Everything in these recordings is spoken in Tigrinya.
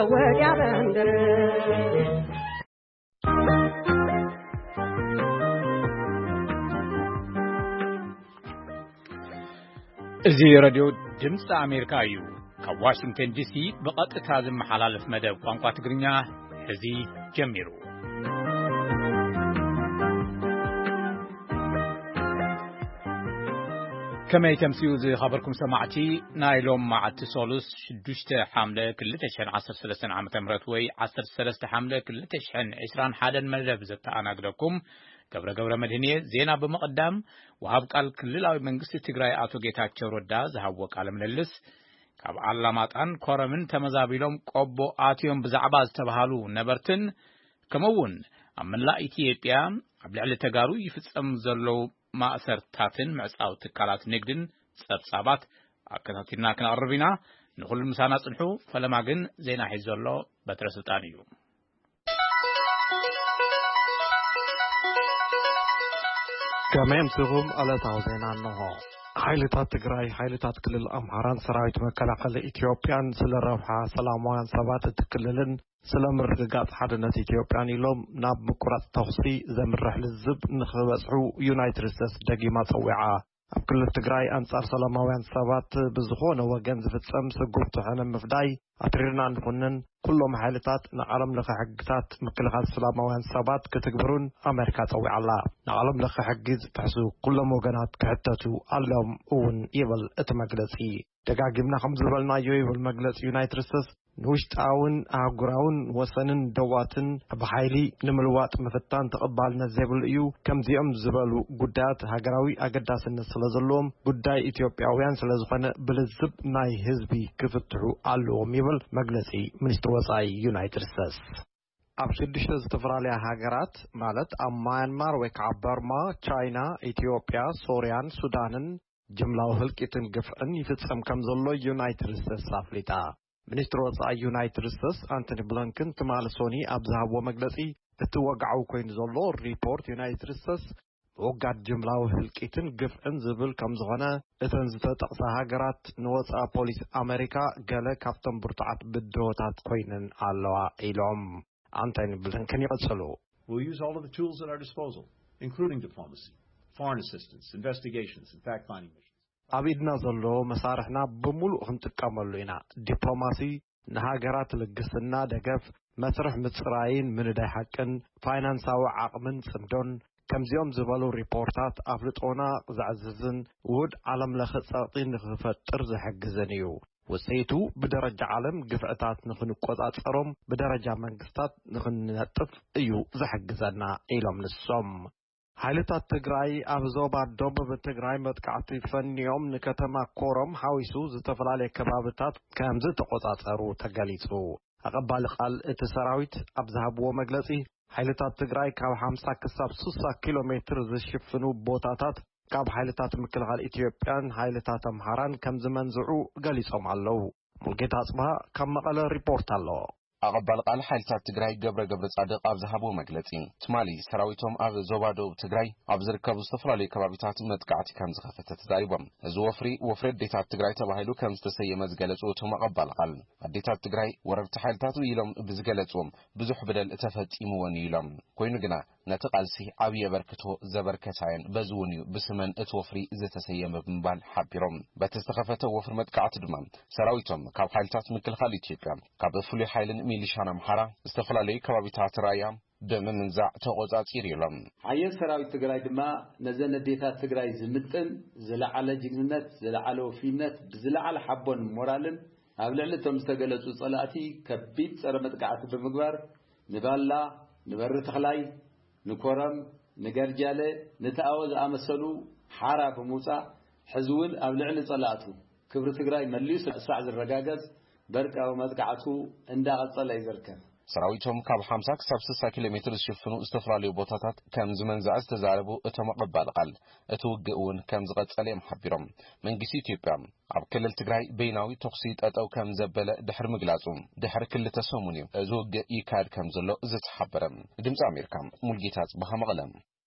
ወዲያ በንደር እዚ ራዲዮ ድምጽ አሜሪካ እዩ ከዋሽንግተን ዲሲ በቀጥታ ዝመሓላለፍ መደብ ቋንቋ ትግርኛ እዚ ጀሚሩ كما يتمسيو زي خبركم سماعتي نايلوم مع التسولس 6 حملة كل تشحن 10 عام تمرت وي 10 حملة كل تشحن 20 حالا مذهب زت أنا أقولكم قبر مدينية زينا بمقدم وهاب قال كل لاوي منقصة تجري آتو جيتاك شوردا زهوق على من اللس كاب علامات أن كورمن تمزابيلهم قبو آتيهم بزعباز تبهالو نبرتن كمون أمن لا إثيوبيا قبل على تجارو يفتم زلو ما أثرتاتن معصاو تكالات نقدن صبصابات أكثرتنا كنا قربنا نقول المسانات صنحو فلما جن زينا حيزولو بتر سلطانيو كمان سهم على توزينا النهو حيلتات تجري حيلتات كل الأمهران سرايت مكلاقل إثيوبيان سلروحة سلاموان سبات تكللن سلام رجعت حدنا إثيوبيان يلوم ناب مكرات تخصي زمرح للزب نخبصحو يونايتد ستيتس دقيمة طويعة كل تجري أنصار سلاموان سبات بزخون وجنز في السم سقوط حنا مفداي أترينا نكونن كلهم حالتات نعلم لك حقتات مكلخات سلاموان سبات كتكبرون أمريكا طويعة الله نعلم لك حقيز تحسو كلهم وجنات كحتتو علم أون يبل اتمجلسي دقاقمنا خمس بلنا يبل مجلس يونايتد ستيتس نوشت آون أعقراون وسنن دواتن بحيلي نملوات مفتان تقبالنا زيبل إيو كم زيام زبالو قدات هاقراوي أقداس الناس لزلوم قداي إثيوبياويان سلزخان بلزب ناي هزبي كفتحو علو ميبل مجلسي منستر وصاي يونايتد ستيتس أبشدش تفراليا هاقرات مالت ماينمار ويكع برما تشاينا إثيوبيا سوريان سودانن جملاو هلكتن قفعن يفتسم كمزلو يونايتد ستيتس سافليتا منستر وصاي يونايتد ستيتس أنتوني بلينكن تمالسوني أبزهاب ومجلسي اتوقعو كوين زلو ريبورت يونايتد ستيتس وقعد جملاو هلكتن قفعن زبل كمزغنا اتنزت تقصى هاقرات نوصا بوليس أمريكا قال كافتن برطعات بدروتات كوينن علوا إلوم أنتوني بلينكن يقصلو We'll use all of the tools at our disposal, including diplomacy, foreign assistance, investigations, and fact-finding missions. أبيدنا زلو مسارحنا بملو هنتكاملو إنا دبلوماسي نهاجرات لقصنا دقف مسرح مصراين من دا حقن فاينانساو عقمن صندون كمزيوم زبالو ريبورتات أفلطونا زعززن ود عالم لخصاطين نخفتر زحقزنيو وسيتو بدرجة عالم قفعتات نخنقوطات صروم بدرجة منقستات نخنطف ايو زحقزنا إيلوم نسوم حالتات تجري أبزوب الدوب بتجري متقعتي فنيوم نكتما كورم حاويسو زتفلالي كبابتات كامزة تقوطات أرو تقاليسو أقبال قال اتسراويت أبزهاب ومجلسي حالتات تجري كاب 5 كساب 6 كيلومتر زشفنو بوتاتات كاب حالتات مكلغال إثيوبيان حالتات أمهران كمز منزعو قاليسهم علو ملقيت أصبها كم مقال ريبورت علو أقبل قال حالتات تجري قبر صادق أبزهابو مجلسين تمالي سراويتهم أب زوبادو تجري أبزر كابو استفرالي كبابتات متقعتي كمز خفتت تدايبهم وفرد ديتات تجري تباهيلو كمز تسيي مزقلتوتهم أقبل قال الديتات تجري وربت حالتاتو يلوم بزقلتوهم بزح بدل اتفت إموان يلوم كوينو جنا نتقالسي عبي بركتو زبركتاين بزونيو بسمن اتوفري زتسيي مبنبال حبيرهم بتستخفتو وفر متقعت دمان سراويتهم كاب حالتات مكل خالي تيبيام كاب فولي حايلن ميليشانا محارا استفلالي كبابتات رايا بمنزع تقوزات يريلم عيال سراوي تجري دما نزلنا ديتات تجري زمتن زلع على جننت زلع على وفينت بزلع على حبون مورالن أبلعلتهم استقلتوا صلاتي كبيت سر متقعت بمقبر نبالا نبر تخلاي نكورم نجرجاله نتأوز أمسلو حارة بموسى حزون أبلعل صلاتو كبر تجري مليس سعد الرجاجز برك أو متقعتو عندها صلاة يزركن سراويتهم كاب 5 كساب 6 كيلومتر يشفنوا استفرالي بوتاتات كم زمن زعز تزاربو اتمقبال قال اتوقعون كم زغصليم حبيرهم منجسي إثيوبيا عب كل تجري بيناوي تقسيط أو كم زبل دحر مجلاسهم دحر كل تسمونيو زوج يكاد كم زلو زت حبرم دمز أمريكا ملقيتات بها مغلم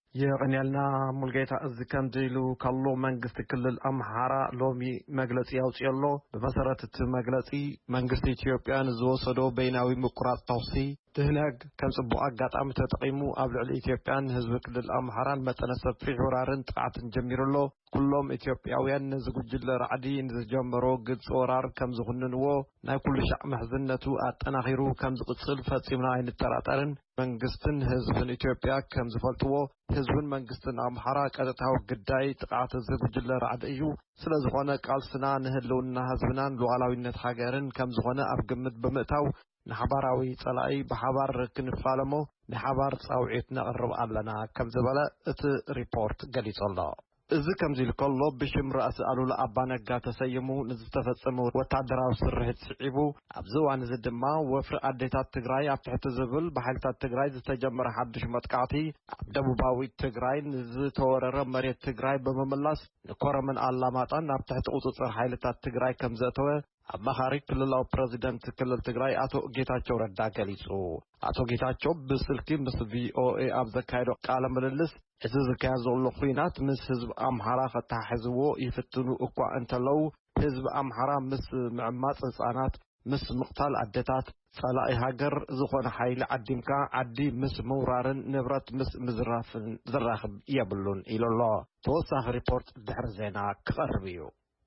የቀኛልና ሙልጌታ እዚ ከምዚሉ ካሎ መንግስት ክልል አምሃራ ሎሚ መግለጽ ያውጽየሎ በመሰረት እቲ መግለጺ መንግስት ኢትዮጵያን ዝወሰዶ በይናዊ ምቁራጽ ተውሲ ትህነግ ከም ጽቡቅ አጋጣሚ ተጠቂሙ ኣብ ልዕሊ ኢትዮጵያን ህዝቢ ክልል አምሃራን መጠነ ሰፊሕ ወራርን ጥቃትን ጀሚሩሎ ኩሎም ኢትዮጵያውያን ንዝጉጅለ ራዕዲ ንዝጀመሮ ግጽ ወራር ከም ዝኹንንዎ ናይ ኩሉ ሻዕ መሕዝነቱ አጠናኺሩ ከም ዝቅጽል ፈጺምና አይንጠራጠርን መንግስትን ህዝብን ኢትዮጵያ ከም ዝፈልጥዎ ህዝብን መንግስትን አምሃራ ቀጥታዊ ግዳይ ጥቃት ዝጉጅለ ራዕዲ እዩ ስለዝኾነ ቃልስና ንህልውና ህዝብናን ሉዓላዊነት ሃገርን ከም ዝኾነ ኣብ ግምት ብምእታው ንሓባራዊ ጸላኢ ብሓባር ክንፋለሞ ንሓባር ጻውዒት ነቕርብ ኣለና ከም ዝበለ እቲ ሪፖርት ገሊጾሎ እዚ ከምዚ ልከሎ ብሽም ራእሲ ኣሉላ አባነጋ ተሰይሙ ንዝተፈጸመ ወታደራዊ ስርሒት ስዒቡ ኣብዚ እዋን እዚ ድማ ወፍሪ ኣዴታት ትግራይ ኣብ ትሕቲ ዝብል ብሓይልታት ትግራይ ዝተጀመረ ሓድሽ መጥቃዕቲ ኣብ ደቡባዊ ትግራይ ንዝተወረረ መሬት ትግራይ ብምምላስ ንኮረምን ኣላማጣን ኣብ ትሕቲ ቁፅፅር ሓይልታት ትግራይ ከም ዘእተወ አማኻሪ ክልላዊ ፕሬዝዳንት ክልል ትግራይ አቶ ጌታቸው ረዳ ገሊጹ አቶ ጌታቸው ብስልኪ ምስ ቪኦኤ ኣብ ዘካየዶ ቃለ ምልልስ እዚ ዝካየድ ዘሎ ኩናት ምስ ህዝቢ አምሃራ ከተሓሕዝዎ ይፍትኑ እኳ እንተለው ህዝቢ አምሃራ ምስ ምዕማጽ ህጻናት ምስ ምቕታል ኣዴታት ጸላኢ ሃገር ዝኾነ ሓይሊ ዓዲምካ ዓዲ ምስ ምውራርን ንብረት ምስ ምዝራፍን ዝራኽብ የብሉን ኢሉሎ ተወሳኺ ሪፖርት ድሕሪ ዜና ክቐርብ እዩ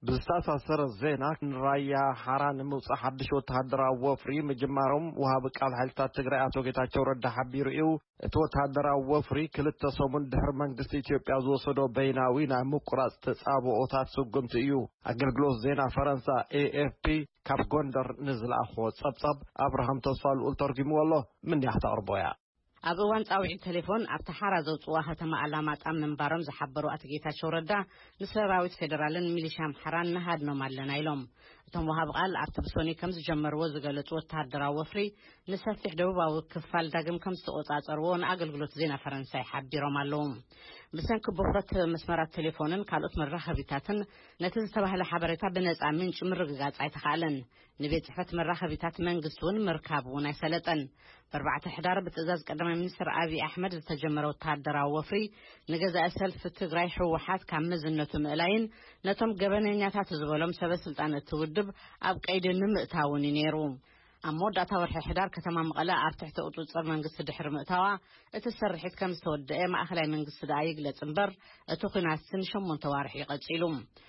ብዝተሳሰረ ዜና ራያ ሓራን ምውጻእ ሓድሽ ወተሃደራዊ ወፍሪ ምጅማሮም ወሃቢ ቃል ሓይልታት ትግራይ አቶ ጌታቸው ረዳ ሓቢሩ እዩ እቲ ወተሃደራዊ ወፍሪ ክልተ ሰሙን ድሕሪ መንግስቲ ኢትዮጵያ ዝወሰዶ በይናዊ ናይ ምቁራጽ ተጻብኦታት ስጉምቲ እዩ አገልግሎት ዜና ፈረንሳ AFP ካብ ጎንደር ንዝለኣኾ ጸብጻብ አብርሃም ተስፋልኡል ተርጊምዎሎ ምን ያህተቕርቦያ ኣብ እዋን ጻውዒት ቴሌፎን ኣብ ተሓራ ዘውጽዋ ከተማ ኣላማጣ ምንባሮም ዝሓበሩ ኣቶ ጌታቸው ረዳ ንሰራዊት ፌደራልን ሚሊሻም ሓራን ንሃድኖም ኣለና ኢሎም እቶም ወሃብ ቃል ኣብቲ ብሶኒ ከም ዝጀመርዎ ዝገለጹ ወተሃደራዊ ወፍሪ ንሰፊሕ ደቡባዊ ክፋል ዳግም ከም ዝተቆጻጸርዎ ንኣገልግሎት ዜና ፈረንሳይ ሓቢሮም ኣለዉ ብሰንኪ ብኽረት መስመራት ቴሌፎንን ካልኦት መራኸቢታትን ነቲ ዝተባህለ ሓበሬታ ብነጻ ምንጭ ምርግጋጽ ኣይተኻእለን ንቤት ጽሕፈት መራኸቢታት መንግስቲ እውን ምርካብ እውን ኣይሰለጠን በርባዕተ ሕዳር ብትእዛዝ ቀዳማይ ሚኒስትር አብይ አሕመድ ዝተጀመረ ወተሃደራዊ ወፍሪ ንገዛእ ሰልፊ ትግራይ ሕወሓት ካብ መዝነቱ ምእላይን ነቶም ገበነኛታት ዝበሎም ሰበስልጣን እትውድብ ኣብ ቀይዲ ንምእታውን ነይሩ ኣብ መወዳእታ ወርሒ ሕዳር ከተማ መቐለ ኣብ ትሕቲ ቁፅፅር መንግስቲ ድሕሪ ምእታዋ እቲ ስርሒት ከም ዝተወድአ ማእኸላይ መንግስቲ ዳኣ ይግለጽ እምበር እቲ ኩናት 8 ዋርሒ ይቐጺሉ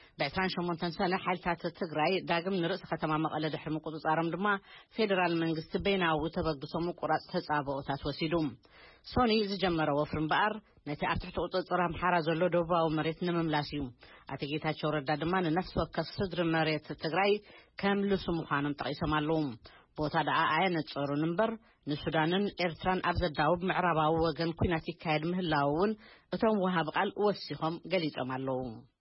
ብ28 ሰነ ሓይልታት ትግራይ ዳግም ንርእሲ ከተማ መቐለ ድሕሪ ምቁፅጻሮም ድማ ፌደራል መንግስቲ በይናዊ ተበግሶ ምቁራጽ ተጻብኦታት ወሲዱ ሶኒ ዝጀመረ ወፍሪ እምበኣር ነቲ ኣብ ትሕቲ ቁፅጽር ኣምሓራ ዘሎ ደቡባዊ መሬት ንምምላስ እዩ ኣቶ ጌታቸው ረዳ ድማ ንነፍሲ ወከፍ ስድሪ መሬት ትግራይ ከም ልሱ ምዃኖም ጠቒሶም ኣለዉ ቦታ ደኣ ኣየነጸሩን እምበር ንሱዳንን ኤርትራን ኣብ ዘዳውብ ምዕራባዊ ወገን ኩናት ይካየድ ምህላውን እቶም ወሃብ ቃል ወሲኾም ገሊጾም ኣለዉ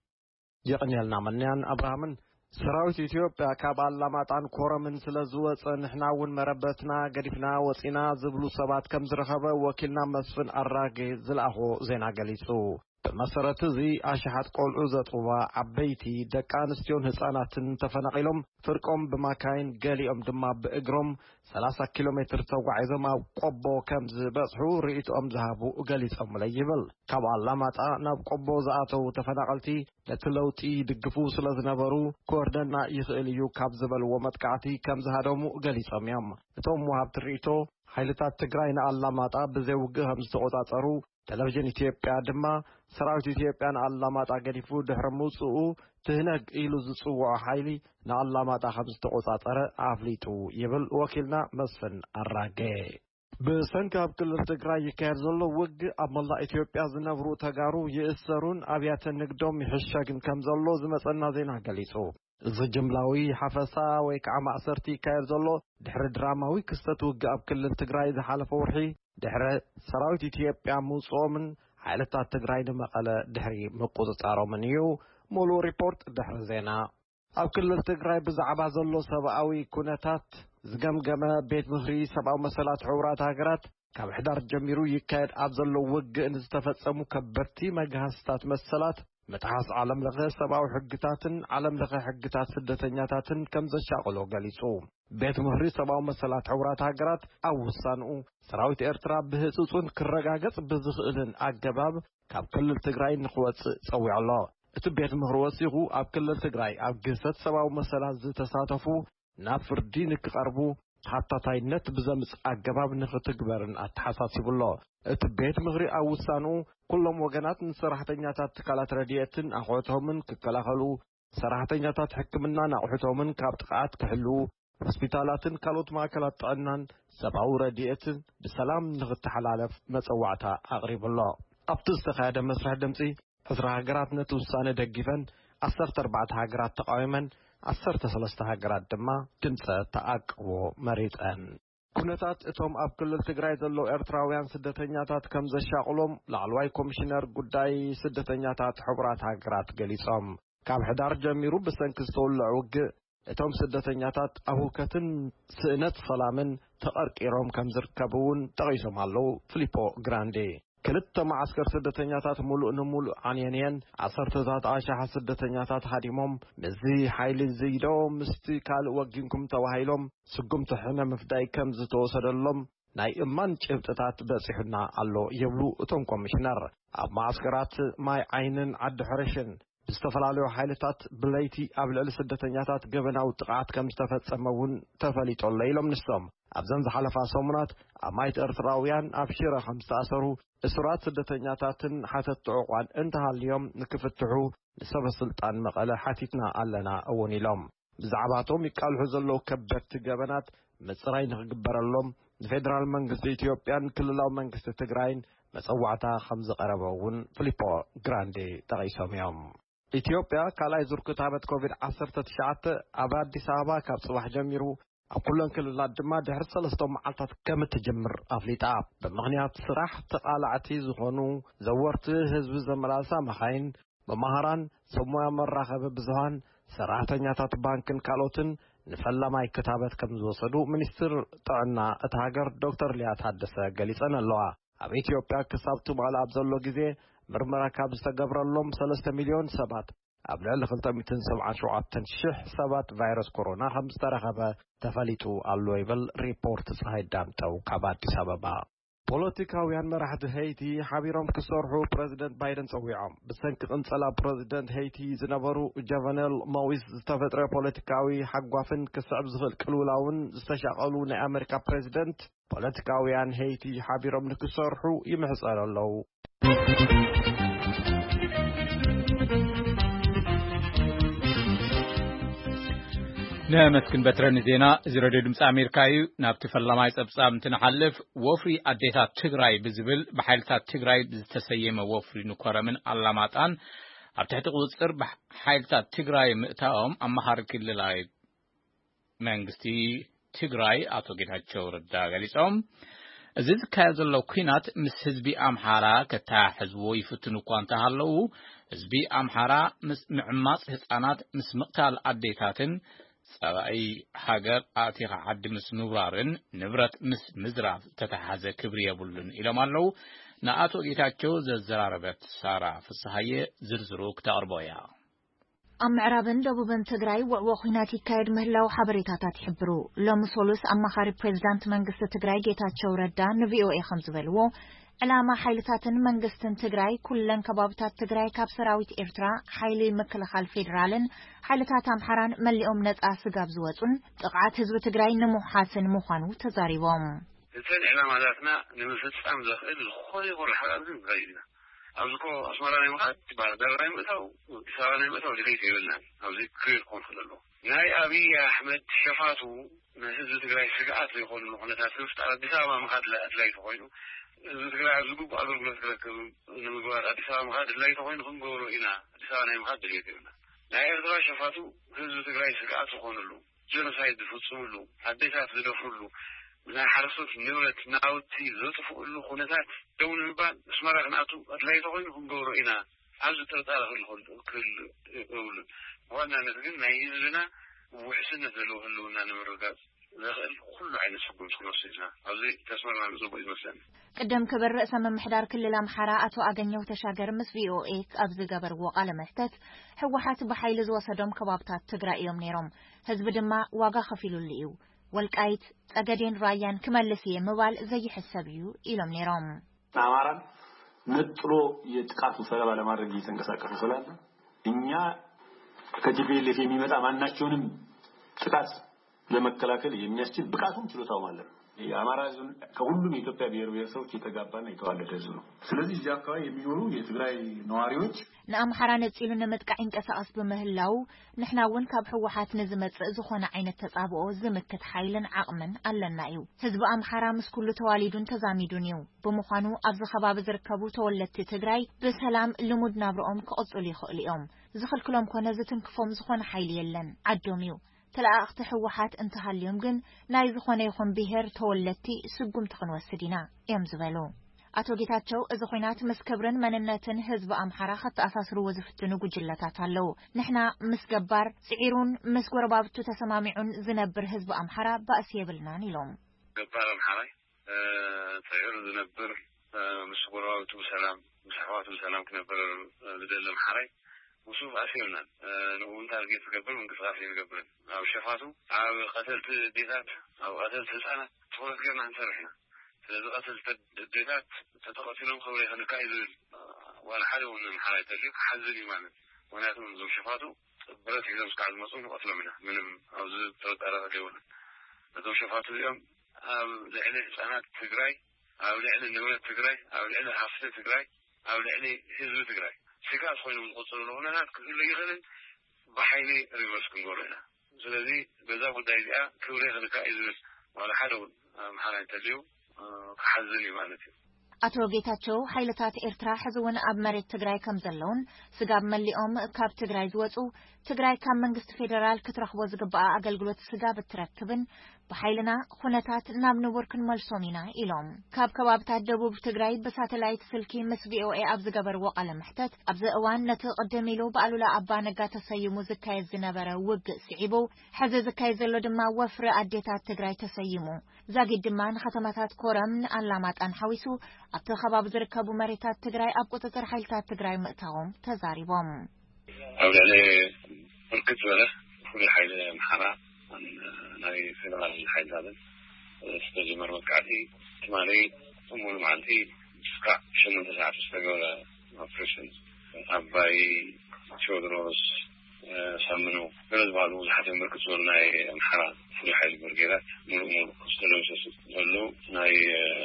የቕንየልና መንያን አብርሃምን ሰራዊት ኢትዮጵያ ካብ ኣላማጣን ኮረምን ስለዝወፀ ንሕና እውን መረበትና ገዲፍና ወፂና ዝብሉ ሰባት ከም ዝረኸበ ወኪልና መስፍን ኣራጌ ዝለኣኾ ዜና ገሊጹ በመሰረት እዚ ኣሽሓት ቆልዑ ዘጥዋ ዓበይቲ ደቂ ኣንስትዮን ህፃናትን ተፈናቂሎም ፍርቆም ብማካይን ገሊኦም ድማ ብእግሮም 30 ኪሎ ሜትር ተጓዒዞም ኣብ ቆቦ ከም ዝበፅሑ ርእይቶኦም ዝሃቡ ገሊፆም ይብል ካብ ኣላማጣ ናብ ቆቦ ዝኣተው ተፈናቀልቲ ነቲ ለውጢ ድግፉ ስለዝነበሩ ኮርደና ይኽእል እዩ ካብ ዝበልዎ መጥቃዕቲ ከም ዝሃደሙ ገሊፆም እዮም እቶም ወሃብቲ ርእይቶ ሓይልታት ትግራይ ንኣላማጣ ብዘይውግእ ከም ዝተቆጻጸሩ ቴሌቪዥን ኢትዮጵያ ድማ ሰራዊት ኢትዮጵያን ኣላማጣ ገዲፉ ድሕሪ ምውጽኡ ትህነግ ኢሉ ዝጽውዖ ሓይሊ ንኣላማጣ ከም ዝተቆጻጸረ ኣፍሊጡ ይብል ወኪልና መስፍን ኣራጌ ብሰንኪ ኣብ ክልል ትግራይ ይካየድ ዘሎ ውግእ ኣብ መላእ ኢትዮጵያ ዝነብሩ ተጋሩ ይእሰሩን ኣብያተ ንግዶም ይሕሸግን ከም ዘሎ ዝመጸና ዜና ገሊጹ እዚ ጅምላዊ ሓፈሳ ወይ ከዓ ማእሰርቲ ይካየድ ዘሎ ድሕሪ ድራማዊ ክስተት ውግእ ኣብ ክልል ትግራይ ዝሓለፈ ወርሒ ድሕሪ ሰራዊት ኢትዮጵያ ምውጽኦምን ሓይልታት ትግራይ ንመቐለ ድሕሪ ምቁጽጻሮምን እዩ ሙሉእ ሪፖርት ድሕሪ ዜና ኣብ ክልል ትግራይ ብዛዕባ ዘሎ ሰብኣዊ ኩነታት ዝገምገመ ቤት ምኽሪ ሰብኣዊ መሰላት ሕቡራት ሃገራት ካብ ሕዳር ጀሚሩ ይካየድ ኣብ ዘሎ ውግእ ንዝተፈጸሙ ከበድቲ መጋህስታት መሰላት متحس عالم لغة سباو حقتاتن عالم لغة حقتات سدتنياتاتن كم زشاقلو قليسو بيت مهري سباو مسالات عورات هاقرات أو الصانقو سراويت إرترا بهسوسون كرقاقت بزخئلن أقباب كاب كل التقرأي نقوة سوي الله اتو بيت مهروسيغو اب كل التقرأي اب قصة سباو مسالات زتساتفو نافر دينك قربو حتى تاينت بزمس أقباب نختقبرن أتحساسي بالله اتبيت مغري أو سانو كلهم وجنات سراحتنياتات تكالات رديئتن أخوتهم من ككلاخلو سراحتنياتات حكمنا نأخوتهم من كابتقات كحلو هسبيتالاتن كالوت ماكلات طعنان سبعو رديئتن بسلام نغت حلالف متسوعتا أغريب الله أبتز تخيادة مسرح دمسي حزر هاقرات نتوسانة دقيفن 14 هاقرات تقايمن 13 هاقرات دما دمسة تأقو مريتان كونتات اتهم اب كل تግራይ ዘሎ ኤርትራውያን ስደተኛታት ከም ዘሻቅሎም ላዕለዋይ ኮሚሽነር ጉዳይ ስደተኛታት ሕብራት ሃገራት ገሊጾም ካብ ሕዳር ጀሚሩ ብሰንኪ ዝተወልዑ ውግእ እቶም ስደተኛታት አሁከትን ስእነት ሰላምን ተቀርቂሮም ከም ዝርከቡን ጠቂሶም ኣለው ፊሊፖ ግራንዴ ክልተ ማዓስከር ስደተኛታት ሙሉእ ንሙሉእ ዓንየንየን 10 ኣሻሓ ስደተኛታት ሃዲሞም ምዚ ሓይሊ ዝይዶ ምስቲ ካልእ ወጊንኩም ተዋሂሎም ስጉምቲ ሕነ ምፍዳይ ከም ዝተወሰደሎም ናይ እማን ጭብጥታት በፂሑና ኣሎ ይብሉ እቶም ኮሚሽነር ኣብ ማዓስከራት ማይ ዓይንን ዓዲ ሕርሽን ዝተፈላለዩ ሓይልታት ብለይቲ ኣብ ልዕሊ ስደተኛታት ገበናዊ ጥቃት ከም ዝተፈጸመውን ተፈሊጦሎ ኢሎም ንሶም ኣብዘን ዝሓለፋ ሰሙናት ኣብ ማይት ኤርትራውያን ኣብ ሽረ ከም ዝተኣሰሩ እስራት ስደተኛታትን ሓተት ዕቋን እንተሃልዮም ንክፍትሑ ንሰበ ስልጣን መቐለ ሓቲትና ኣለና እውን ኢሎም ብዛዕባቶም ይቃልሑ ዘለዉ ከበድቲ ገበናት ምፅራይ ንክግበረሎም ንፌደራል መንግስቲ ኢትዮጵያን ክልላዊ መንግስቲ ትግራይን መፀዋዕታ ከም ዝቐረበ እውን ፊሊፖ ግራንዴ ጠቂሶም እዮም ኢትዮጵያ ካልኣይ ዙር ክታበት ኮቪድ-19 ኣብ አዲስ አበባ ካብ ጽባሕ ጀሚሩ ኣብ ኩለን ክልላት ድማ ድሕሪ 3 መዓልታት ከም እትጅምር ኣፍሊጣ ብምኽንያት ስራሕ ተቃላዕቲ ዝኾኑ ዘወርቲ ህዝቢ ዘመላልሳ መኻይን መማሃራን ሰሙያ መራኸቢ ብዙሃን ሰራሕተኛታት ባንክን ካልኦትን ንፈላማይ ክታበት ከም ዝወሰዱ ሚኒስትር ጥዕና እቲ ሃገር ዶክተር ሊያ ታደሰ ገሊፀን ኣለዋ ኣብ ኢትዮጵያ ክሳብ ትማል ኣብ ዘሎ ግዜ ምርመራ ካብ ዝተገብረሎም 3 ሚልዮን ሰባት ኣብ ልዕሊ 277,000 ሰባት ቫይረስ ኮሮና ከም ዝተረኸበ ተፈሊጡ ኣሎ ይብል ሪፖርት ፀሓይ ዳምጠው ካብ አዲስ አበባ ፖለቲካውያን መራሕቲ ሃይቲ ሓቢሮም ክሰርሑ ፕሬዚደንት ባይደን ፀዊዖም ብሰንኪ ቅንፀላ ፕሬዚደንት ሃይቲ ዝነበሩ ጆቨነል ሞዊስ ዝተፈጥረ ፖለቲካዊ ሓጓፍን ክስዕብ ዝኽእል ቅልውላውን ዝተሻቐሉ ናይ ኣሜሪካ ፕሬዚደንት ፖለቲካውያን ሃይቲ ሓቢሮም ንክሰርሑ ይምሕፀር ኣለው نمسكن بترن زينا زرد دمس أمريكايو نبت فلما يسبسام تنحلف وفري أديتا تجراي بزبل بحالتا تجراي بتسيم وفري نكرمن علاماتان أبتحت قصر بحالتا تجراي متاهم أما حرك اللي منغستي تجراي أتوقيتها شور الداغاليسهم زيد كازل لو كينات مس حزبي أمحارا كتا حزبو يفتنو كوانتها اللو حزبي أمحارا مس معماس حسانات مس مقتال أديتاتن سبعي حجر آتيها عد مس نورارن نبرت مس مزرعة تتحازى كبرية بلن إلى مالو نأتو إتاكو زراربت سارة في الصحية زرزروك تأربويا أم عربن دبوبن تجراي وخيناتي كايد مهلاو حبريتاتا تحبرو لمسولوس أما خارب بريزيدنت منغست تجراي جيتاتشو ردا نفيو إي خمس بلوو علامة حيلتاتن منغستن تجراي كلن كبابتات تجراي كاب سراويت إرترا حيلي مكلخال فيدرالن حيلتات أمحران ملئهم نتقى سقاب زواتون تقعات هزو تجراي نمو حاسن مخانو تزاريوهم الثاني علامة ذاتنا نمفتس أم داخل الخوي والحلال غيرنا أوزكو أسمراني مخات بعد دوري متاو ساراني متاو لغيتي يقولنا أوزي كرير قون خلالو ناي أبي أحمد شفاتو نهزو تجراي سقعات يقول المخلطات سوفت على الدسابة مخات لا أتلاقي فقوينو تجراي عزقوب أدور بلسكرك نمقوار الدسابة مخات لا يتقوينو خنقولو إنا الدسابة مخات لغيتي يقولنا ناي أرضا شفاتو هزو تجراي سقعات يقولنلو جنسايد دفوتسولو حديثات زدفولو من حرصت نورة ناوتي زوتفو له خناتات دون البان اسمرا ناتو لا يتقوينهم قولوا إنا عزو ترتاله كل أول وانا نتقل نايزنا وحسنة له اللونا نمرقات كل عين سبب تخلصينا هذه تسمعنا نزوب المسلم قدم كبر رئيس محدار كل الأمحرة أتو أغنيو تشاجر مس VOA أبز جبر وقال محتت حوحات بحيل وصدم كبابتات تقرأ يوم نيرم هزب دما واقع خفيلو الليو والكايت أجدين رايان كمالسية مبال زي حسابيو إلوم نيرم نعمارا نطلو يتقاتل سلام على ما رجيت انقساقه سلام إنيا كجبي اللي في ميمة أماناتشونم تقاس ለመከላከል የሚያስችል ብቃቱም ችሎታው ማለት ነው። የአማራ ዞን ከሁሉም የኢትዮጵያ ብሔረሰቦች የተጋባና የተዋለደ ህዝብ ነው። ስለዚህ እዚህ አካባቢ የሚኖሩ የትግራይ ነዋሪዎች ንአምሓራ ነጽሉን መጥቃዕ እንቀሳቀስ በመህላው ንሕናውን ካብ ሕወሓት ንዝመጽእ ዝኾነ ዓይነት ተጻብኦ ዝምክት ኃይልን ዓቕምን ኣለና እዩ። ህዝቢ ኣምሓራ ምስ ኩሉ ተዋሊዱን ተዛሚዱን እዩ። ብምዃኑ ኣብዚ ከባቢ ዝርከቡ ተወለድቲ ትግራይ ብሰላም ልሙድ ናብርኦም ክቕጽሉ ይኽእሉ እዮም። ዝኽልክሎም ኮነ ዝትንክፎም ዝኾነ ኃይሊ የለን ዓዶም እዩ። تلاقت حوحات انتهاليوم جن نايز خونه يخون بهر تولتي سجوم تخن وسدينا يمزبلو أتو جيتاتشو إذا خينات مسكبرن من النتن حزب أمحرة خط أساس روز فتنو جلتات هلو نحنا مسكبر سعيرون مسكور بابتو تسمامعون زنبر حزب أمحرة بأسيه بالناني لوم جبار أمحرة سعير زنبر مسكور بابتو سلام مسحوات سلام كنبر بدل أمحرة وشوف أسيرنا نقول تارجت قبل من قصة في قبل أو شفاته أو قتلت ديدات أو قتلت سنة تقول كنا عن سرحنا إذا قتلت ديدات تتقتلهم خبري أنا كايد ولا حاجة وإن محاولة تجيب حزني معنا وأنا أتمنى شفاته برات إذا مسكع المصون وقتل منهم أو زد ثلاث آلاف جولة إذا شفاته اليوم لعلي سنوات تجراي أو لعلي النوال تجراي أو لعلي حفصة تجراي أو لعلي حزب تجراي سكاس خوينا من قصر له هنا كل يغلن بحيلي ريفرس كنقولنا ስለዚህ በዛ ጉዳይ ያ ክብሬ ከልካይዝ ወላ ሐደው መሐላን ተጂው ከሐዝኒ ማለት ነው አቶ ጌታቸው ኃይለታት ኤርትራ ሕዝውን ኣብ መሬት ትግራይ ከም ዘለውን ስጋብ መሊኦም ካብ ትግራይ ዝወጹ ትግራይ ካብ መንግስት ፌደራል ክትረኽቦ ዝግባእ ኣገልግሎት ስጋብ ትረክብን በኃይልና ኹነታት ናብ ንቡርክን መልሶሚና ኢሎም ካብ ከባብታት ደቡብ ትግራይ በሳተላይት ስልኪ ምስ VOA ኣብ ዝገበርዎ ቃለ መሕተት ኣብ ዘእዋን ነቲ ቀደሚሉ በአሉላ አባ ነጋ ተሰይሙ ዝካየድ ዝነበረ ውግእ ስዒቡ ሕዚ ዝካየድ ዘሎ ድማ ወፍሪ ኣዴታት ትግራይ ተሰይሙ ዛጊድ ድማ ንኸተማታት ኮረምን ኣላማጣን ሓዊሱ ኣብቲ ከባቢ ዝርከቡ መሬታት ትግራይ ኣብ ቁጥጥር ሓይልታት ትግራይ ምእታዎም ተዛሪቦም أولي بركت ولا كل حاجة محرة ناي فيدرال الحاجة هذا استجمر وقعتي تماري أمور معلتي سكع شنو تساعد تستقول أوبريشن أباي شو دروس سامنو بلد بعضو حتى مركز ولا ناي محرة كل حاجة برجرات مر أمور استلوس استلو ناي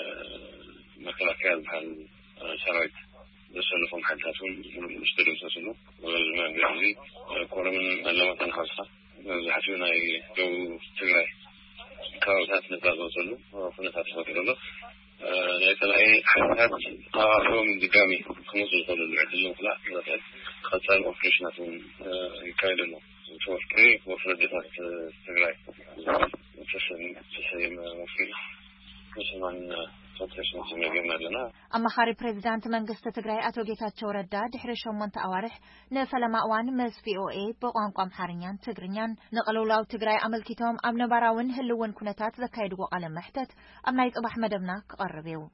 مكلاكيال بحال سرايت بسلفهم حدثون مستلوس استلو والما بيجي كورمن لما تنخصها زحتونا جو تغلاي كاوزات نتازو استلو وفنتات فكرلو لكن حاجات قارو من دقامي خمس وصل العدلو لا مثلا خطر اوبريشناتون يكايدنو توفري وفردات تغلاي تسلم وفري كمان أما خاري بريزيدانت منغست تግራይ አቶ ጌታቸው ረዳ ድሕሪ 8 ኣዋርሕ ንፈለማ እዋን ምስ VOA በቋንቋ ኣምሓርኛን ትግርኛን ንቕልውላው ትግራይ ኣመልኪቶም ኣብ ነባራውን ህልውን ኩነታት ዘካየድዎ ቃለ መሕተት ኣብ ናይ ጽባሕ መደብና ክቐርብ እዩ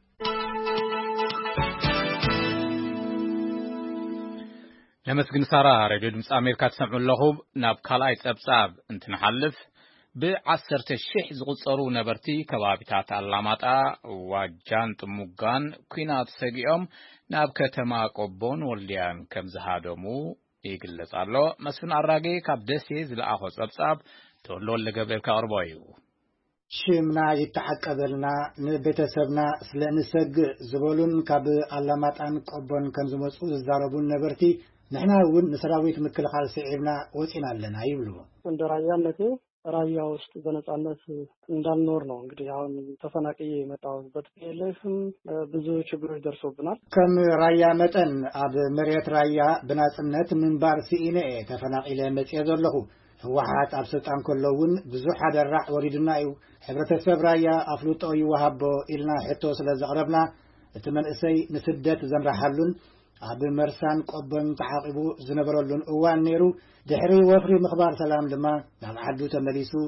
ለመስግን ሳራ ሬድዮ ድምጽ አሜሪካ ተሰምዑ ኣለኹም ናብ ካልኣይ ጸብጻብ እንትንሓልፍ ب10,000 ዝቁጸሩ ነበርቲ ከባቢታት ኣላማጣ ዋጃን ጥሙጋን ኩናት ሰጊኦም ናብ ከተማ ቆቦን ወልዲያን ከም ዝሃደሙ ይግለጽ ኣሎ መስፍን አራጌ ካብ ደሴ ዝለኣኾ ጸብጻብ ተወልደ ገብርኤል ካቅርቦ እዩ ሽምና ይተዓቀበልና ንቤተሰብና ስለንሰግ ዝበሉን ካብ ኣላማጣን ቆቦን ከም ዝመጹ ዝዛረቡን ነበርቲ ንሕና እውን ንሰራዊት ምክልኻል ስዒብና ወፂና ኣለና ይብሉ እንደራያነቴ ራያ ውስጥ በነጻነት እንዳልኖር ነው እንግዲህ አሁን ተፈናቅዬ የመጣሁበት ሌላም ብዙ ችግሮች ደርሶብናል ከም ራያ መጠን ኣብ መሬት ራያ በነጻነት ምንባር ሲኢነ ተፈናቂለ መጽየ ዘለኹ ህወሓት ኣብ ስልጣን ከለውን ብዙሕ ሓደራዕ ወሪድና እዩ ሕብረተሰብ ራያ ኣፍሉጦ ይወሃቦ ኢልና ሕቶ ስለ ዘቕረብና እቲ መንእሰይ ንስደት ዘምራሓሉን ኣብ መርሳን ቆቦን ተዓቂቡ ዝነበረሉን እዋን ነይሩ ድሕሪ ወፍሪ ምኽባር ሰላም ድማ ናብ ዓዱ ተመሊሱ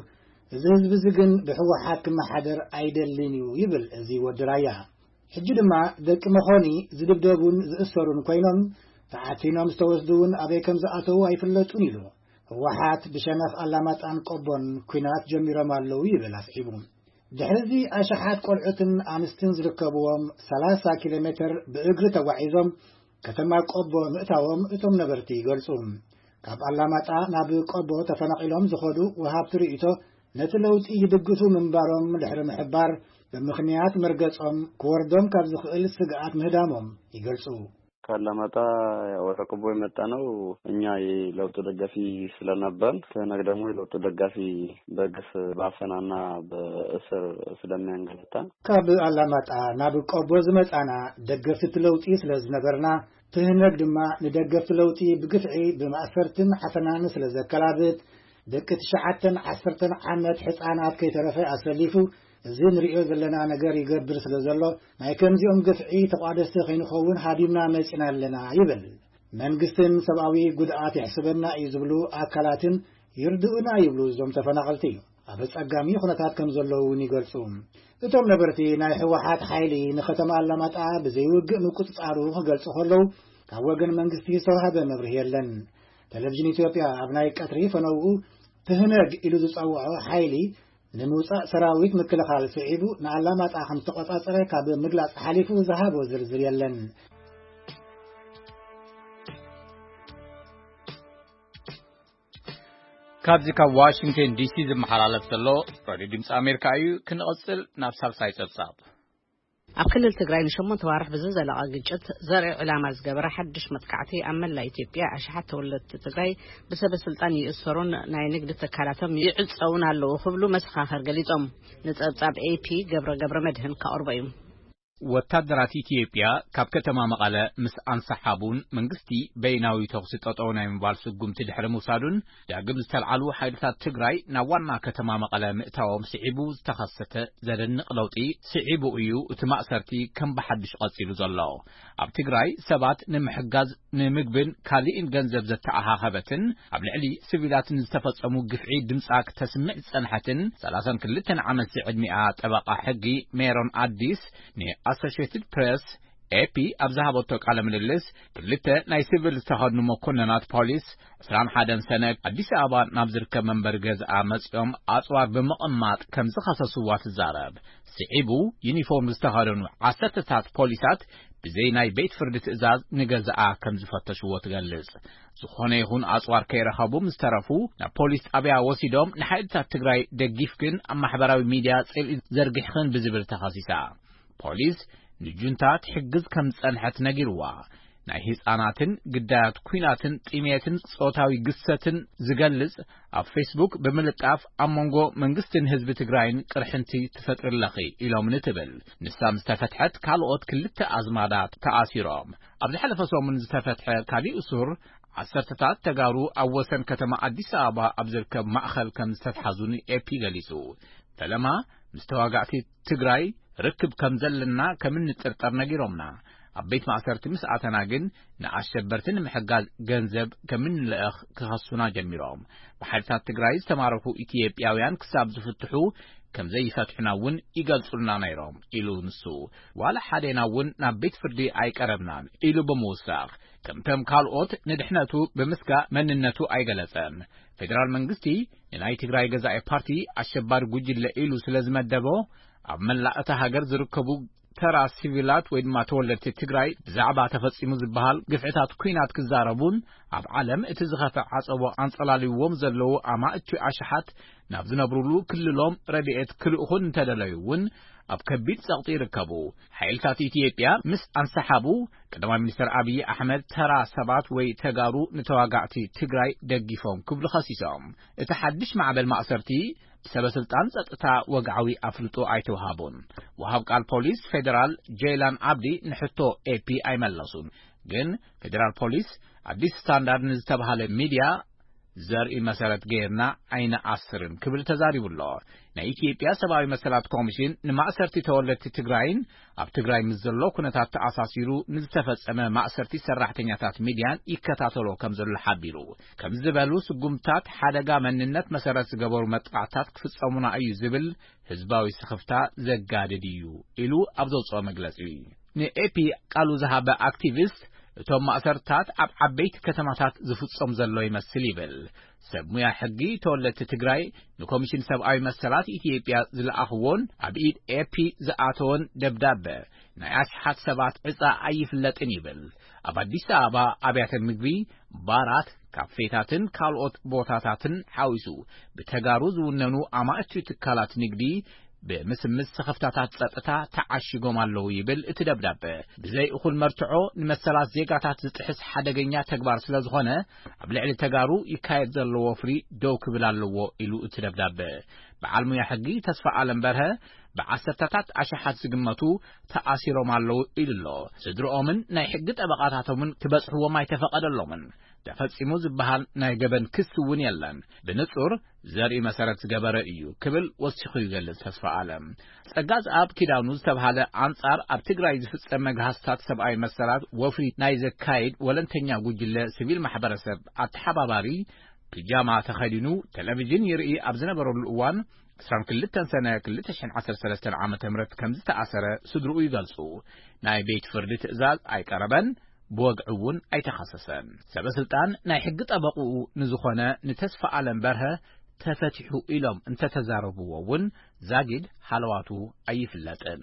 ህዝብ ዝግን ብህወሓት ክመሓደር አይደልኒው ይብል እዚ ወድራያ ሕጂ ድማ ደቂ መኾኒ ዝድብደቡን ዝእሰሩን ኮይኖም ተዓቲኖም ዝተወስዱን አበይ ከም ዝኣተው አይፍለጡን ኢሉ ህወሓት ብሸነፍ አላማጣን ቆቦን ኩናት ጀሚሮም አለው ይብል አስዒቡ ድሕዚ አሽሓት ቆልዑትን አንስትን ዝርከብዎም 30 ኪሎ ሜትር ብእግሪ ተጓዒዞም ከተማ ቆቦ ምእታዎም እቶም ነበርቲ ይገልጹ ካብ አላማጣ ናብ ቆቦ ተፈናቂሎም ዝኸዱ ወሃብቲ ርእይቶ ነቲ ለውጢ ይድግፉ ምንባሮም ድሕሪ ምሕባር በምኽንያት መርገጾም ክወርዶም ካብ ዝኽእል ስግኣት ምህዳሞም ይገልጹ ካላማጣ ወደ ቆቦ የመጣ ነው እኛ የለውጥ ደጋፊ ስለነበር ከነገ ደግሞ የለውጥ ደጋፊ በግፍ ባፈናና በእስር ስለሚያንገላታ ካብ አላማጣ ናብ ቆቦ ዝመጻና ደገፍቲ ለውጢ ስለዝነበርና ትህነግ ድማ ንደገፍቲ ለውጢ ብግፍዒ ብማእሰርትን ሓፈናን ስለዘከላብት ደቂ 9-10 ዓመት ህፃናት ከይተረፈ አሰሊፉ እዚ ንሪኦ ዘለና ነገር ይገብር ስለዘሎ ናይ ከምዚኦም ግፍዒ ተቋደስቲ ከይንኸውን ሃዲምና መፂና ኣለና ይብል መንግስትን ሰብአዊ ጉድኣት ይሕስበና እዩ ዝብሉ አካላትን ይርድኡና ይብሉ እዞም ተፈናቀልቲ ኣብ ጸጋሚ ኩነታት ከም ዘለዉ ይገልጹ እቶም ነበርቲ ናይ ህወሓት ሓይሊ ንከተማ አላማጣ ብዘይውግእ ምቁፅጻሩ ክገልጹ ከለዉ ካብ ወገን መንግስቲ ዝተዋህበ መብርሂ የለን ቴሌቪዥን ኢትዮጵያ ኣብ ናይ ቀትሪ ፈነው ትህነግ ኢሉ ዝጸውዖ ሓይሊ ንምውፃእ ሰራዊት ምክልኻል ስዒቡ ንአላማጣ ከም ተቆጻጸረ ካብ ምግላጽ ሓሊፉ ዝሃቦ ዝርዝር የለን ካብዚ ካብ ዋሽንግተን ዲሲ ዝመሓላለፍ ዘሎ ራድዮ ድምፂ አሜሪካ እዩ ክንቀጽል ናብ ሳልሳይ ጸብጻብ ኣብ ክልል ትግራይ ንሽሞንተ ዋርሕ ብዝዘለቐ ግጭት ዘርኢ ዕላማ ዝገበረ ሓድሽ መጥቃዕቲ ኣብ መላእ ኢትዮጵያ ኣሽሓት ተወለድቲ ትግራይ ብሰበስልጣን ይእሰሩን ናይ ንግዲ ተካላቶም ይዕፀውን ኣለዉ ክብሉ መሰኻኸር ገሊፆም ንጸብጻብ AP ገብረ መድህን ካቅርቦ እዩ ወታደራት ኢትዮጵያ ካብ ከተማ መቐለ ምስ አንሰሓቡን መንግስቲ በይናዊ ተኽሲ ጠጠው ናይ ምባል ስጉምቲ ድሕሪ ምውሳዱን ዳግም ዝተልዓሉ ሓይልታት ትግራይ ናብ ዋና ከተማ መቐለ ምእታዎም ስዒቡ ዝተኸሰተ ዘደንቕ ለውጢ ስዒቡ እዩ እቲ ማእሰርቲ ከም ብሓድሽ ቀፂሉ ዘሎ ኣብ ትግራይ ሰባት ንምሕጋዝ ንምግብን ካሊእን ገንዘብ ዘተኣኻኸበትን ኣብ ልዕሊ ሲቪላትን ዝተፈጸሙ ግፍዒ ድምጻ ክተስምዕ ዝጸንሐትን 32 ዓመት ዕድሚኣ ጠበቃ ሕጊ ሜሮን አዲስ Associated Press AP ኣብዛሃበቶ ቃለ ምልልስ ክልተ ናይ ሲቪል ዝተኸድኑ መኮንናት ፖሊስ 21 ሰነ አዲስ አበባ ናብ ዝርከብ መንበሪ ገዝኣ መጽኦም ኣጽዋር ብምቕማጥ ከም ዝኸሰስዋ ትዛረብ ስዒቡ ዩኒፎርም ዝተኸደኑ 10 ፖሊሳት ብዘይ ናይ ቤት ፍርዲ ትእዛዝ ንገዝኣ ከም ዝፈተሽዎ ትገልጽ ዝኾነ ይኹን ኣጽዋር ከይረኸቡ ምስተረፉ ናብ ፖሊስ ጣብያ ወሲዶም ንሓይልታት ትግራይ ደጊፍ ግን ኣብ ማሕበራዊ ሚድያ ጽልኢ ዘርጊሕኽን ብዝብል ተኸሲሳ ፖሊስ ንጁንታት ሕግዝ ከም ጸንሐት ነጊርዋ ናይ ህፃናትን ግዳያት ኩናትን ጢሜትን ጾታዊ ግሰትን ዝገልጽ ኣብ ፌስቡክ ብምልጣፍ ኣብ መንጎ መንግስትን ህዝቢ ትግራይን ቅርሕንቲ ትፈጥርለኺ ኢሎም ንትብል ንሳም ዝተፈትሐት ካልኦት ክልተ ኣዝማዳት ተኣሲሮም ኣብ ዝሓለፈ ሰሙን ዝተፈትሐ ካሊእ እሱር ዓሰርተታት ተጋሩ ኣብ ወሰን ከተማ አዲስ አበባ ኣብ ዝርከብ ማእኸል ከም ዝተተሓዙን ኤፒ ገሊጹ ፈለማ ምስተዋጋዕቲ ትግራይ ርክብ ከም ዘለና ከም እንጥርጠር ነጊሮምና ኣብ ቤት ማእሰርቲ ምስኣተና ግን ንኣሸበርትን ምሕጋዝ ገንዘብ ከም እንለእኽ ክኸሱና ጀሚሮም ብሓይልታት ትግራይ ዝተማረኹ ኢትዮጵያውያን ክሳብ ዝፍትሑ ከም ዘይፈትሑና እውን ይገልጹልና ነይሮም ኢሉ ንሱ ዋላ ሓደና እውን ናብ ቤት ፍርዲ ኣይቀረብናን ኢሉ ብምውሳኽ ከምቶም ካልኦት ንድሕነቱ ብምስጋእ መንነቱ ኣይገለጸን ፌደራል መንግስቲ ንናይ ትግራይ ገዛኢ ፓርቲ ኣሸባሪ ጉጅለ ኢሉ ስለዝመደቦ ኣብ መላእታ ሃገር ዝርከቡ ተራ ሲቪላት ወይ ድማ ተወለድቲ ትግራይ ብዛዕባ ተፈጺሙ ዝበሃል ግፍዕታት ኩናት ክዛረቡን ኣብ ዓለም እቲ ዝኸፈ ዓጸቦ አንጸላልይዎም ዘለዉ ኣማእቲ ኣሽሓት ናብ ዝነብሩሉ ክልሎም ረድኤት ክልእኹን እንተደለዩውን ኣብ ከቢድ ጸቕጢ ይርከቡ ሓይልታት ኢትዮጵያ ምስ አንሰሓቡ ቀዳማይ ሚኒስትር አብይ አሕመድ ተራ ሰባት ወይ ተጋሩ ንተዋጋዕቲ ትግራይ ደጊፎም ክብሉ ኸሲሶም እቲ ሓድሽ ማዕበል ማእሰርቲ ሰበስልጣን ጸጥታ ወግዓዊ አፍልጦ አይተውሃቡን ወሃብ ቃል ፖሊስ ፌደራል ጄላን አብዲ ንሕቶ ኤፒ አይመለሱን ግን ፌደራል ፖሊስ አዲስ ስታንዳርድ ንዝተባሃለ ሚዲያ ዘርኢ መሰረት ገይርና አይነ አስርን ክብል ተዛሪቡሎ ናይ ኢትዮጵያ ሰብአዊ መሰላት ኮሚሽን ንማእሰርቲ ተወለድቲ ትግራይን ኣብ ትግራይ ምዘሎ ኩነታት ተኣሳሲሩ ንዝተፈጸመ ማእሰርቲ ሰራሕተኛታት ሚድያን ይከታተሎ ከም ዘሎ ሓቢሩ ከም ዝበሉ ስጉምታት ሓደጋ መንነት መሰረት ዝገበሩ መጥቃዕታት ክፍጸሙና እዩ ዝብል ህዝባዊ ስኽፍታ ዘጋድድ እዩ ኢሉ ኣብ ዘውፅኦ መግለጺ ንኤፒ ቃሉ ዝሃበ አክቲቪስት እቶም ማእሰርታት ኣብ ዓበይቲ ከተማታት ዝፍጸም ዘሎ ይመስል ይብል ሰብ ሙያ ሕጊ ተወለድቲ ትግራይ ንኮሚሽን ሰብአዊ መሰላት ኢትዮጵያ ዝለኣኽዎን ኣብ ኢድ ኤፒ ዝኣተወን ደብዳቤ ናይ ኣሽሓት ሰባት ዕፃ ኣይፍለጥን ይብል ኣብ አዲስ አበባ ኣብያተ ምግቢ ባራት ካፌታትን ካልኦት ቦታታትን ሓዊሱ ብተጋሩ ዝውነኑ ኣማእቲ ትካላት ንግዲ በመስምስ ሰኸፍታታት ጸጥታ ተዓሽጎም ኣለዉ ይብል እቲ ደብዳቤ ብዘይ እኹል መርትዖ ንመሰላት ዜጋታት ዝጥሕስ ሓደገኛ ተግባር ስለ ዝኾነ ኣብ ልዕሊ ተጋሩ ይካየድ ዘሎ ወፍሪ ደው ክብል ኣለዎ ኢሉ እቲ ደብዳቤ በዓል ሙያ ሕጊ ተስፋ ዓለም በርሀ ብዓሰርተታት ኣሽሓት ዝግመቱ ተኣሲሮም ኣለዉ ኢሉሎ ስድሮኦምን ናይ ሕጊ ጠበቃታቶምን ክበጽሕዎም ኣይተፈቀደሎምን ተፈጺሙ ዝበሃል ናይ ገበን ክስ እውን የለን ብንጹር ዘርኢ መሰረት ዝገበረ እዩ ክብል ወሲኹ ይገልጽ ተስፋ ዓለም ጸጋዝ ኣብ ኪዳኑ ዝተብሃለ አንጻር ኣብ ትግራይ ዝፍጸመ መግሃስታት ሰብአዊ መሰላት ወፍሪ ናይ ዘካይድ ወለንተኛ ጉጅለ ሲቪል ማሕበረሰብ አተሓባባሪ ፒጃማ ተኸዲኑ ቴሌቪዥን ይርኢ ኣብ ዝነበረሉ እዋን 22 ሰነ 2013 ዓመተ ምህረት ከም ዝተኣሰረ ስድርኡ ይገልጹ ናይ ቤት ፍርዲ ትእዛዝ ኣይቀረበን بوقعون أي تخصصان سبسلطان ناي حق طبقو نزخونا نتسفى عالم برها تفتحوا إلهم انت تزاربوا ون زاجد حلواتو أي فلاتن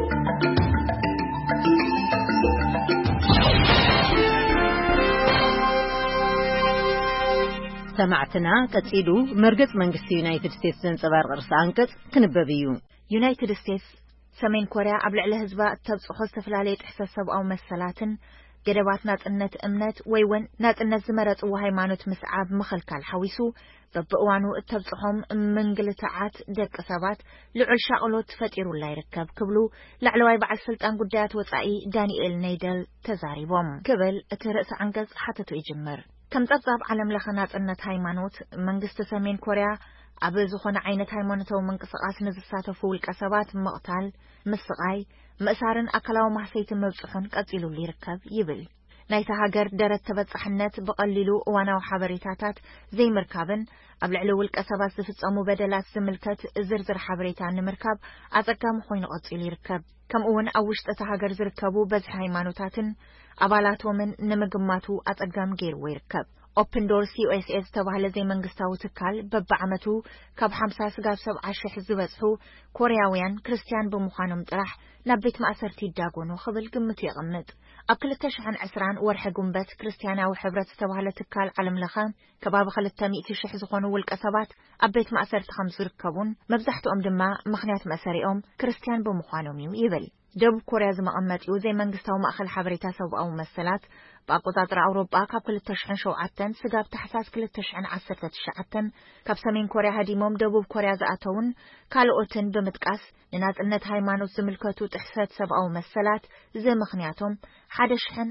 سمعتنا كتسيدو مرقص منقص يونايتد ستيتس زنصبار قرص أنقص كنببيو يونايتد ستيتس سمين كوريا قبل هزبا تبصحو استفلاليت إحساسب أو مسلاتن جدوات ناتنت أمنت ويون ناتنت زمرت وهيمانوت مسعاب مخلكال حويسو ببقوانو التبصحهم من قلتعات دك أصابات لعل شاقلوت فتيرو الله يركب كبلو لعلواي بعد سلطان قدات وطعي دانييل نيدل تزاريبهم كبل اترأس عنقز حتى يجمر كم تضاب علم لخنات أنت هيمانوت منقست سمين كوريا أبزخون عينة هيمانوتو منقصقات نزساتو فولك أصابات مقتال مسقاي مأسارن أكلاو محسيت مبصحون قتلو اللي ركب يبل نايتا هاجر دارت تبصحنات بقللو وانا وحبريتاتات زي مركابن أبلعلو الكسبات زفتصمو بدلات زملكت زرزر حبريتان مركب أتقام خوين قتلي ركب كم اون أوشت أتهاجر زركبو بزح هيمانوتاتن أبالاتو من نمجماتو أتقام غير ويركب Open Doors USS تبعها زي منقستاو تكال ببعمتو كاب 5 سقاب 7 زبصحو كورياويان كريستيان بمخانم طرح نبيت مأسرتي داغونو خبل قمت يغمد أبكلتش عن عسران ورح قنبت كريستيانا وحبرت تبعها تكال علم لخان كباب خلتا مئتي شح زخونو والكسبات أبيت مأسرت 5 ركبون مبزحتو دما مخنيات مأسريهم كريستيان بمخانم يبل جب كوريا زمقمتيو زي منقستاو مأخل حبريتا سوب أو مسلات بأقوطاطر أوروبا كاب كل التشحن شوعتن سقاب تحساس كل التشحن 10 تشعتن كاب سمين كوريا هديموم دبوب كوريا زأتون كالوتن بمتقاس لنات النت هايمانو زملكتو تحسات سب أو مسلات زي مخنياتهم حدشحن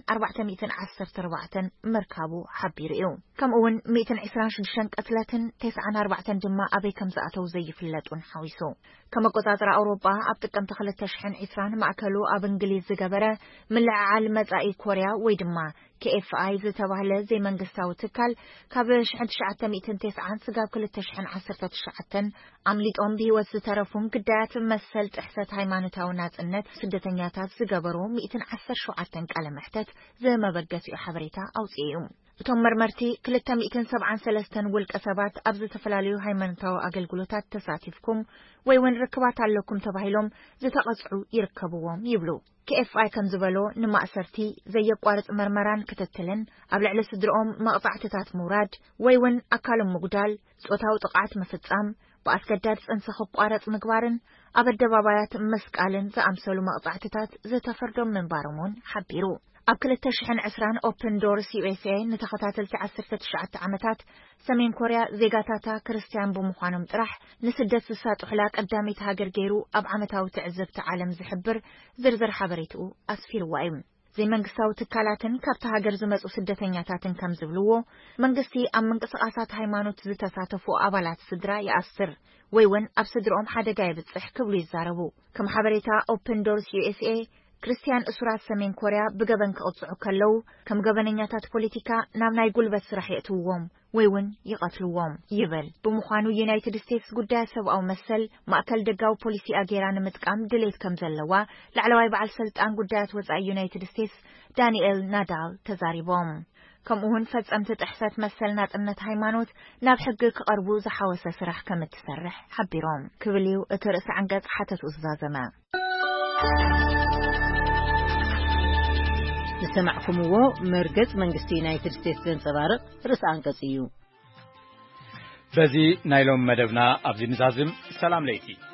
410 مركابو حبيريو كم أون 120 قتلتن 94 دما أبي كم زأتو زي فلاتون حويسو كما قوطاطر أوروبا أبتكم تخل التشحن عسران معكلو أب إنجليز زقبرة من العالم زائي كوريا ويدما KFI زتبعله زي منقستاو تكال كابش عند شعتة 209 سقاب كل التشحن 10 تشعتن عمليت أم بيوز ترفون قدات مسلت إحسات هايمانوتاو ناس النت سدتنياتات زقبرو 210 شعتن كالا محتت زي ما بقاسي حبريتا أو سيوم تمر مرتي كل 273 والكسبات أبز تفلاليو هايمانوتاو أقلقلوتات تساتيفكم ويوين ركبات علوكم تبعيلهم زي تقصعو يركبوهم يبلو KFI كان زبالو نما أسرتي زي قوارت مرمران كتتلن قبل على صدرهم مقطعتات مراد ويون أكالم مقدال صوتاو تقعت مفتسام بأسكدات انسخو قوارت مقبارن أبد دبابايات مسكالن زأمسلو مقطعتات زي تفردهم من بارمون حبيرو أبكل التشحن عسران Open Doors USA نتخطاتل 10 عمتات سمين كوريا زيغاتاتا كريستيان بمخانم طرح نسدت سسات حلاك قدامي تهاجر جيرو أب عمتاو تعزبت عالم زحبر زرزر حبريتو أسفير وايم زي መንግስታዊ ትካላትን ካብታ ሃገር ዝመጹ ስደተኛታትን ከም ዝብልዎ መንግስቲ ኣብ መንቀሳቐሳት ሃይማኖት ዝተሳተፉ አባላት ስድራ ይኣስር ወይ ውን ኣብ ስድሮም ሓደጋ ይብጽሕ ክብሉ ይዛረቡ ከም ሓበሬታ ኦፕን ዶርስ USA ክርስቲያን እሱራት ሰሜን ኮሪያ ብገበን ክቕጽዑ ከለው ከም ገበነኛታት ፖለቲካ ናብ ናይ ጉልበት ስራሕ የእትውዎም ወይ ውን ይቀትልዎም ይብል ብምዃኑ ዩናይትድ ስቴትስ ጉዳይ ሰብኣዊ መሰል ማእከል ደጋው ፖሊሲ ኣገራ ንምጥቃም ድሌት ከም ዘለዋ ላዕለዋይ በዓል ስልጣን ጉዳያት ወጻኢ ዩናይትድ ስቴትስ ዳንኤል ናዳል ተዛሪቦም ከምኡውን ፈጸምቲ ጥሕሰት መሰል ናጽነት ሃይማኖት ናብ ሕጊ ክቐርቡ ዝሓወሰ ስራሕ ከም እትሰርሕ ሓቢሮም ክብልዩ እቲ ርእሲ አንቀጽ ሓተቱ ዝዛዘመ سمعكمو مرقز منغستي يونايتد ستيتس زنصبارق رأس أنقص እዩ بزي نايلوم مدبنا أبزي نزازم سلام ليكي